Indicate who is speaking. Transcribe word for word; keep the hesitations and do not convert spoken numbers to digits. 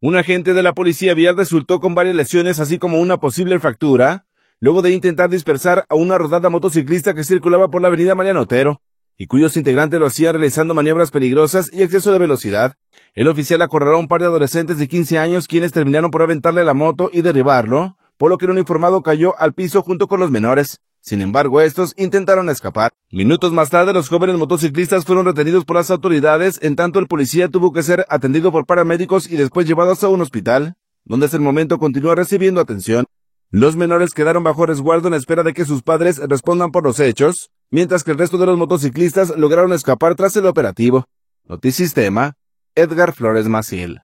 Speaker 1: Un agente de la policía vial resultó con varias lesiones así como una posible fractura, luego de intentar dispersar a una rodada motociclista que circulaba por la avenida Mariano Otero, y cuyos integrantes lo hacían realizando maniobras peligrosas y exceso de velocidad. El oficial acorraló a un par de adolescentes de quince años quienes terminaron por aventarle la moto y derribarlo, por lo que el uniformado cayó al piso junto con los menores. Sin embargo, estos intentaron escapar. Minutos más tarde, los jóvenes motociclistas fueron retenidos por las autoridades, en tanto el policía tuvo que ser atendido por paramédicos y después llevados a un hospital, donde hasta el momento continúa recibiendo atención. Los menores quedaron bajo resguardo en espera de que sus padres respondan por los hechos, mientras que el resto de los motociclistas lograron escapar tras el operativo. Notisistema, Edgar Flores Maciel.